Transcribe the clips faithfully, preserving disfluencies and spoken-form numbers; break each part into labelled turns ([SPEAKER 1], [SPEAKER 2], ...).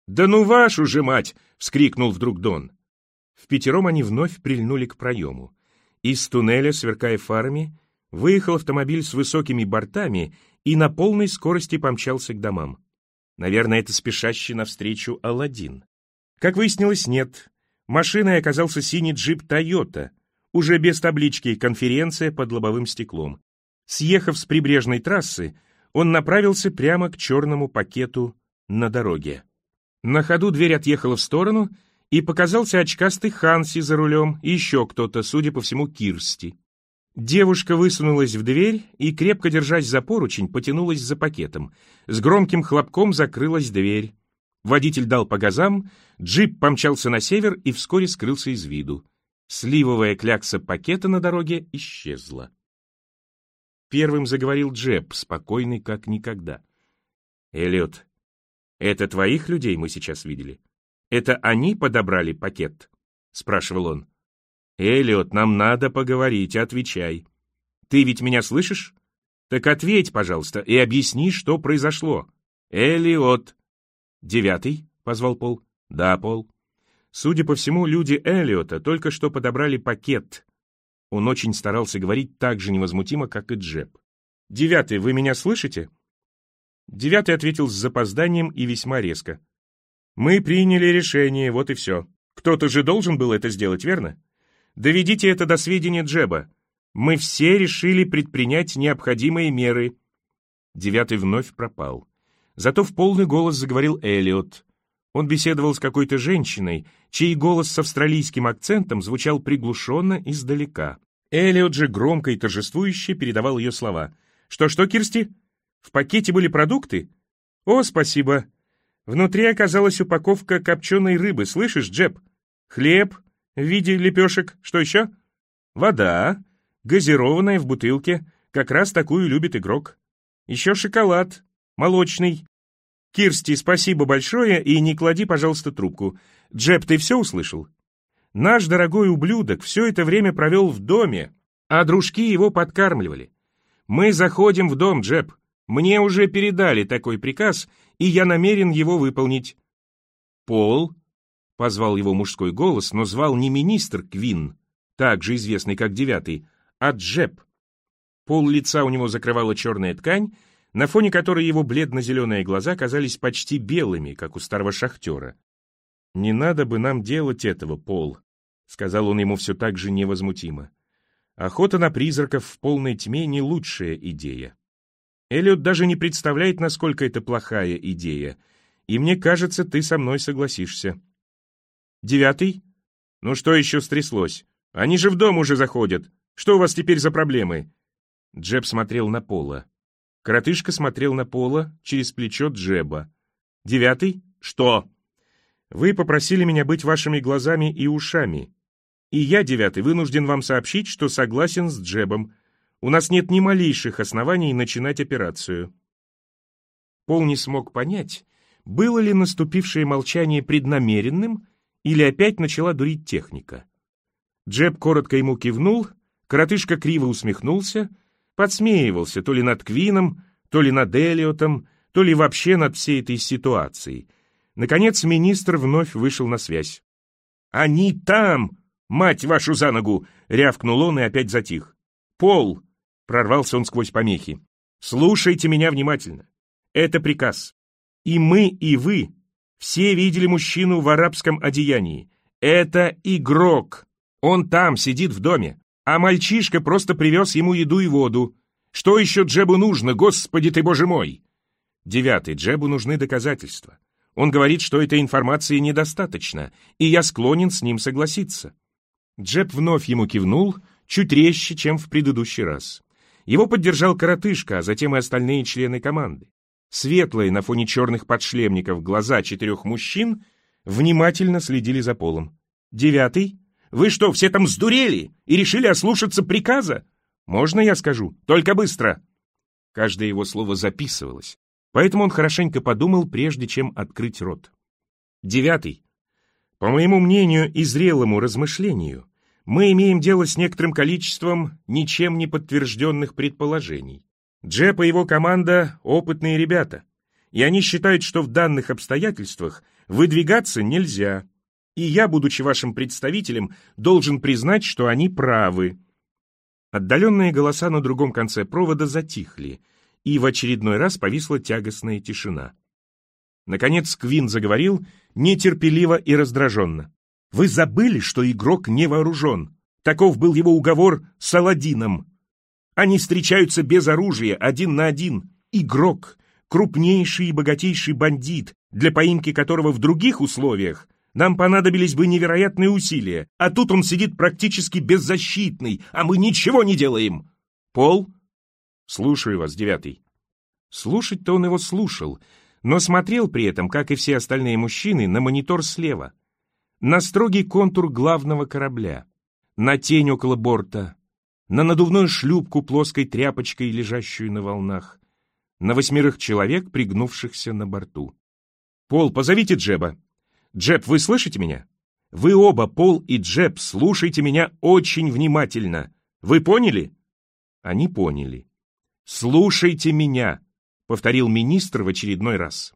[SPEAKER 1] «Да ну вашу же мать!» — вскрикнул вдруг Дон. Впятером они вновь прильнули к проему. Из туннеля, сверкая фарами, выехал автомобиль с высокими бортами и на полной скорости помчался к домам. Наверное, это спешащий навстречу Аладдин. Как выяснилось, нет. Машиной оказался синий джип «Тойота», уже без таблички «Конференция» под лобовым стеклом. Съехав с прибрежной трассы, он направился прямо к черному пакету на дороге. На ходу дверь отъехала в сторону, и показался очкастый Ханси за рулем и еще кто-то, судя по всему, Кирсти. Девушка высунулась в дверь и, крепко держась за поручень, потянулась за пакетом. С громким хлопком закрылась дверь. Водитель дал по газам, джип помчался на север и вскоре скрылся из виду. Сливовая клякса пакета на дороге исчезла. Первым заговорил Джеб, спокойный как никогда. «Эллиот, это твоих людей мы сейчас видели? Это они подобрали пакет?» — спрашивал он. «Эллиот, нам надо поговорить, отвечай. Ты ведь меня слышишь? Так ответь, пожалуйста, и объясни, что произошло. Эллиот!» «Девятый?» — позвал Пол. «Да, Пол». Судя по всему, люди Эллиота только что подобрали пакет. Он очень старался говорить так же невозмутимо, как и Джеб. «Девятый, вы меня слышите?» Девятый ответил с запозданием и весьма резко. «Мы приняли решение, вот и все. Кто-то же должен был это сделать, верно? Доведите это до сведения Джеба. Мы все решили предпринять необходимые меры». Девятый вновь пропал. Зато в полный голос заговорил Эллиот. Он беседовал с какой-то женщиной, чей голос с австралийским акцентом звучал приглушенно издалека. Эллиот же громко и торжествующе передавал ее слова. «Что-что, Кирсти? В пакете были продукты? О, спасибо. Внутри оказалась упаковка копченой рыбы, слышишь, Джеб? Хлеб в виде лепешек. Что еще? Вода, газированная в бутылке, как раз такую любит игрок. Еще шоколад, молочный. Кирсти, спасибо большое, и не клади, пожалуйста, трубку. Джеб, ты все услышал? Наш дорогой ублюдок все это время провел в доме, а дружки его подкармливали. Мы заходим в дом, Джеб. Мне уже передали такой приказ, и я намерен его выполнить». «Пол», — позвал его мужской голос, но звал не министр Квин, также известный как Девятый, а Джеб. Пол лица у него закрывала черная ткань, на фоне которой его бледно-зеленые глаза казались почти белыми, как у старого шахтера. «Не надо бы нам делать этого, Пол», — сказал он ему все так же невозмутимо. «Охота на призраков в полной тьме — не лучшая идея. Эллиот даже не представляет, насколько это плохая идея, и мне кажется, ты со мной согласишься». «Девятый? Ну что еще стряслось? Они же в дом уже заходят. Что у вас теперь за проблемы?» Джеб смотрел на Пола. Коротышка смотрел на Пола через плечо Джеба. «Девятый? Что?» «Вы попросили меня быть вашими глазами и ушами. И я, Девятый, вынужден вам сообщить, что согласен с Джебом. У нас нет ни малейших оснований начинать операцию». Пол не смог понять, было ли наступившее молчание преднамеренным или опять начала дурить техника. Джеб коротко ему кивнул, коротышка криво усмехнулся, подсмеивался то ли над Квином, то ли над Эллиотом, то ли вообще над всей этой ситуацией. Наконец министр вновь вышел на связь. «Они там! Мать вашу за ногу!» — рявкнул он и опять затих. «Пол!» — прорвался он сквозь помехи. «Слушайте меня внимательно. Это приказ. И мы, и вы все видели мужчину в арабском одеянии. Это игрок. Он там сидит в доме, а мальчишка просто привез ему еду и воду. Что еще Джебу нужно, господи ты, боже мой?» Девятый. Джебу нужны доказательства. Он говорит, что этой информации недостаточно, и я склонен с ним согласиться. Джеб вновь ему кивнул, чуть резче, чем в предыдущий раз. Его поддержал коротышка, а затем и остальные члены команды. Светлые на фоне черных подшлемников глаза четырех мужчин внимательно следили за Полом. «Девятый? Вы что, все там сдурели и решили ослушаться приказа? Можно я скажу? Только быстро!» Каждое его слово записывалось, поэтому он хорошенько подумал, прежде чем открыть рот. «Девятый. По моему мнению и зрелому размышлению, мы имеем дело с некоторым количеством ничем не подтвержденных предположений. Джеб и его команда — опытные ребята, и они считают, что в данных обстоятельствах Выдвигаться нельзя. И я, будучи вашим представителем, должен признать, что они правы». Отдаленные голоса на другом конце провода затихли, и в очередной раз повисла тягостная тишина. Наконец Квин заговорил нетерпеливо и раздраженно. «Вы забыли, что игрок не вооружен? Таков был его уговор с Аладдином. Они встречаются без оружия, один на один. Игрок — крупнейший и богатейший бандит, для поимки которого в других условиях нам понадобились бы невероятные усилия, а тут он сидит практически беззащитный, а мы ничего не делаем. Пол?» «Слушаю вас, девятый». Слушать-то он его слушал, но смотрел при этом, как и все остальные мужчины, на монитор слева, на строгий контур главного корабля, на тень около борта, на надувную шлюпку плоской тряпочкой, лежащую на волнах, на восьмерых человек, пригнувшихся на борту. «Пол, позовите Джеба. Джеб, вы слышите меня? Вы оба, Пол и Джеб, слушайте меня очень внимательно. Вы поняли?» Они поняли. «Слушайте меня», — повторил министр в очередной раз.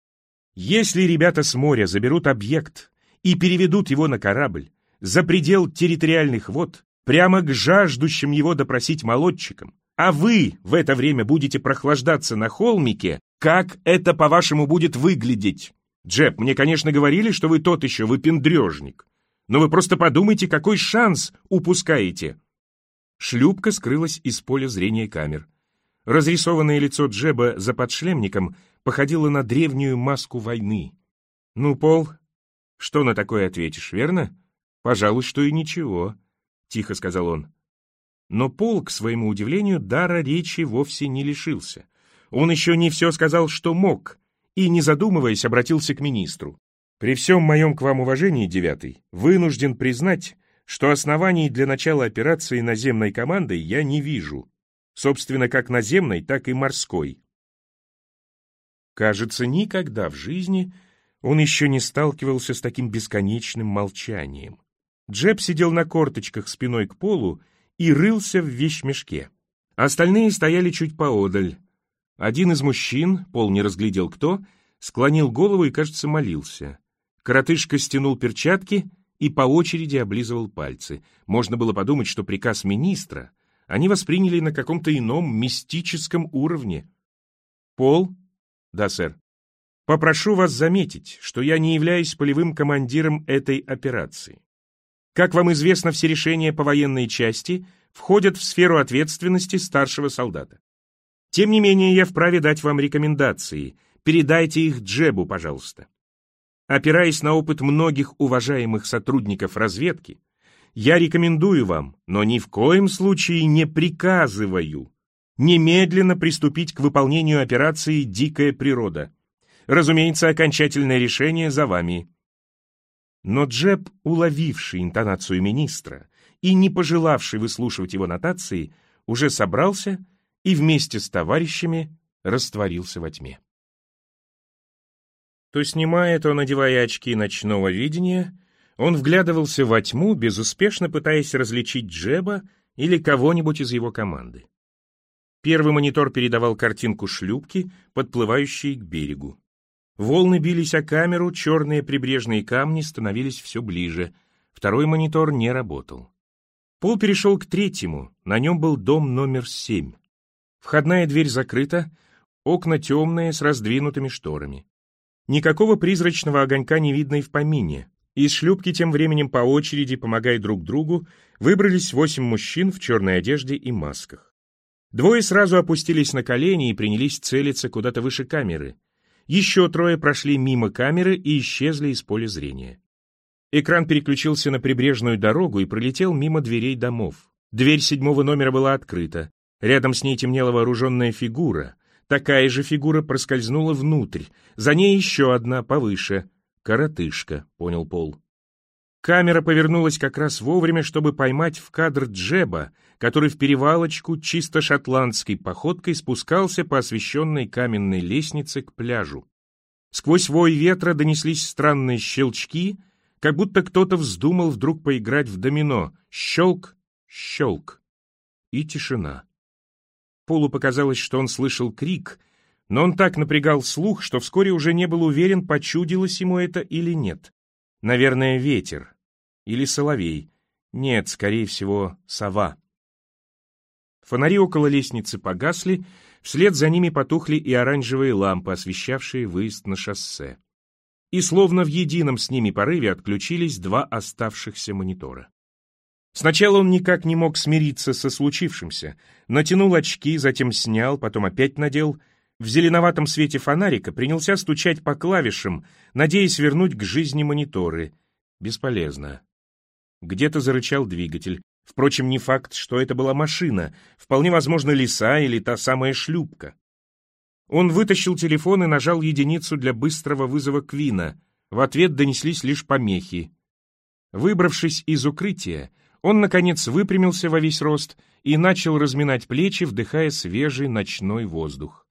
[SPEAKER 1] «Если ребята с моря заберут объект и переведут его на корабль за предел территориальных вод, прямо к жаждущим его допросить молодчикам, а вы в это время будете прохлаждаться на холмике, как это, по-вашему, будет выглядеть? Джеб, мне, конечно, говорили, что вы тот еще выпендрежник, но вы просто подумайте, какой шанс упускаете». Шлюпка скрылась из поля зрения камер. Разрисованное лицо Джеба за подшлемником походило на древнюю маску войны. «Ну, Пол, что на такое ответишь, верно? Пожалуй, что и ничего», — тихо сказал он. Но Пол, к своему удивлению, дара речи вовсе не лишился. Он еще не все сказал, что мог, и, не задумываясь, обратился к министру. «При всем моем к вам уважении, девятый, вынужден признать, что оснований для начала операции наземной командой я не вижу. Собственно, как наземной, так и морской». Кажется, никогда в жизни он еще не сталкивался с таким бесконечным молчанием. Джеб сидел на корточках спиной к полу и рылся в вещмешке. Остальные стояли чуть поодаль. Один из мужчин, Пол не разглядел кто, склонил голову и, кажется, молился. Коротышка стянул перчатки и по очереди облизывал пальцы. Можно было подумать, что приказ министра они восприняли на каком-то ином мистическом уровне. «Пол?» «Да, сэр. Попрошу вас заметить, что я не являюсь полевым командиром этой операции. Как вам известно, все решения по военной части входят в сферу ответственности старшего солдата. Тем не менее, я вправе дать вам рекомендации. Передайте их Джебу, пожалуйста. Опираясь на опыт многих уважаемых сотрудников разведки, я рекомендую вам, но ни в коем случае не приказываю, немедленно приступить к выполнению операции «Дикая природа». Разумеется, окончательное решение за вами». Но Джеб, уловивший интонацию министра и не пожелавший выслушивать его нотации, уже собрался и вместе с товарищами растворился во тьме. То снимая, то надевая очки ночного видения, он вглядывался во тьму, безуспешно пытаясь различить Джеба или кого-нибудь из его команды. Первый монитор передавал картинку шлюпки, подплывающей к берегу. Волны бились о камеру, черные прибрежные камни становились все ближе. Второй монитор не работал. Пол перешел к третьему, на нем был дом номер семь. Входная дверь закрыта, окна темные, с раздвинутыми шторами. Никакого призрачного огонька не видно и в помине. Из шлюпки тем временем по очереди, помогая друг другу, выбрались восемь мужчин в черной одежде и масках. Двое сразу опустились на колени и принялись целиться куда-то выше камеры. Еще трое прошли мимо камеры и исчезли из поля зрения. Экран переключился на прибрежную дорогу и пролетел мимо дверей домов. Дверь седьмого номера была открыта. Рядом с ней темнела вооруженная фигура. Такая же фигура проскользнула внутрь. За ней еще одна, повыше. «Коротышка», — понял Пол. Камера повернулась как раз вовремя, чтобы поймать в кадр Джеба, который в перевалочку чисто шотландской походкой спускался по освещенной каменной лестнице к пляжу. Сквозь вой ветра донеслись странные щелчки, как будто кто-то вздумал вдруг поиграть в домино. Щелк, щелк. И тишина. Полу показалось, что он слышал крик, но он так напрягал слух, что вскоре уже не был уверен, почудилось ему это или нет. Наверное, ветер. Или соловей. Нет, скорее всего, сова. Фонари около лестницы погасли, вслед за ними потухли и оранжевые лампы, освещавшие выезд на шоссе. И словно в едином с ними порыве отключились два оставшихся монитора. Сначала он никак не мог смириться со случившимся. Натянул очки, затем снял, потом опять надел. В зеленоватом свете фонарика принялся стучать по клавишам, надеясь вернуть к жизни мониторы. Бесполезно. Где-то зарычал двигатель. Впрочем, не факт, что это была машина. Вполне возможно, лиса или та самая шлюпка. Он вытащил телефон и нажал единицу для быстрого вызова Квина. В ответ донеслись лишь помехи. Выбравшись из укрытия, он, наконец, выпрямился во весь рост и начал разминать плечи, вдыхая свежий ночной воздух.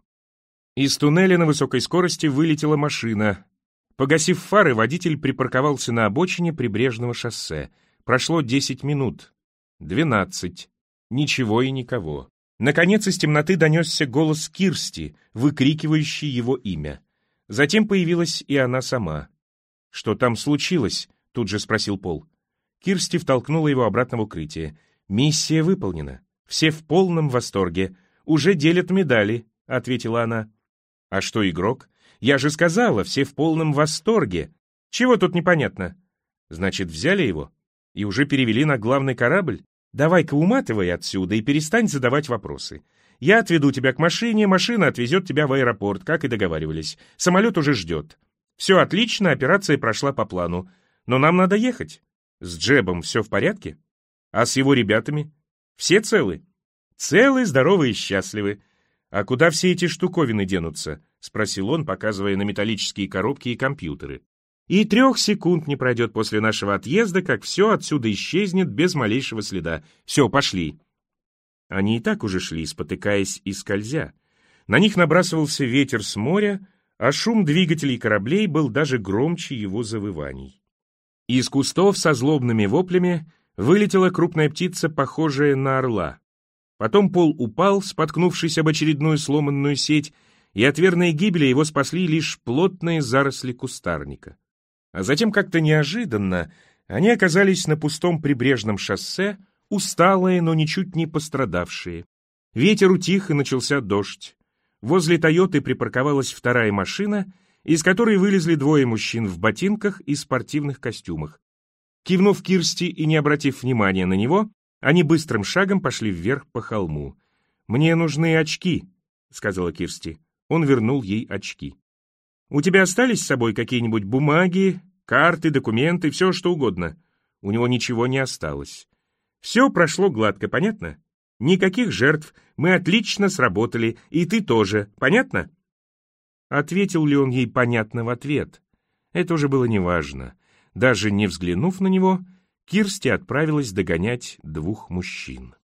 [SPEAKER 1] Из туннеля на высокой скорости вылетела машина. Погасив фары, водитель припарковался на обочине прибрежного шоссе. Прошло десять минут. Двенадцать. Ничего и никого. Наконец из темноты донесся голос Кирсти, выкрикивающий его имя. Затем появилась и она сама. «Что там случилось?» — тут же спросил Пол. Кирсти втолкнула его обратно в укрытие. «Миссия выполнена. Все в полном восторге. Уже делят медали», — ответила она. «А что игрок? Я же сказала, все в полном восторге. Чего тут непонятно? Значит, взяли его? И уже перевели на главный корабль? Давай-ка уматывай отсюда и перестань задавать вопросы. Я отведу тебя к машине, машина отвезет тебя в аэропорт, как и договаривались. Самолет уже ждет. Все отлично, операция прошла по плану. Но нам надо ехать. С Джебом все в порядке? А с его ребятами? Все целы? Целы, здоровы и счастливы. А куда все эти штуковины денутся? Спросил он, показывая на металлические коробки и компьютеры. И трех секунд не пройдет после нашего отъезда, как все отсюда исчезнет без малейшего следа. Все, пошли. Они и так уже шли, спотыкаясь и скользя. На них набрасывался ветер с моря, а шум двигателей кораблей был даже громче его завываний. Из кустов со злобными воплями вылетела крупная птица, похожая на орла. Потом Пол упал, споткнувшись об очередную сломанную сеть, и от верной гибели его спасли лишь плотные заросли кустарника. А затем как-то неожиданно они оказались на пустом прибрежном шоссе, усталые, но ничуть не пострадавшие. Ветер утих, и начался дождь. Возле «Тойоты» припарковалась вторая машина, из которой вылезли двое мужчин в ботинках и спортивных костюмах. Кивнув Кирсти и не обратив внимания на него, они быстрым шагом пошли вверх по холму. «Мне нужны очки», — сказала Кирсти. Он вернул ей очки. «У тебя остались с собой какие-нибудь бумаги, карты, документы, все что угодно?» У него ничего не осталось. «Все прошло гладко, понятно? Никаких жертв, мы отлично сработали, и ты тоже, понятно?» Ответил ли он ей понятно в ответ? Это уже было неважно. Даже не взглянув на него, Кирсти отправилась догонять двух мужчин.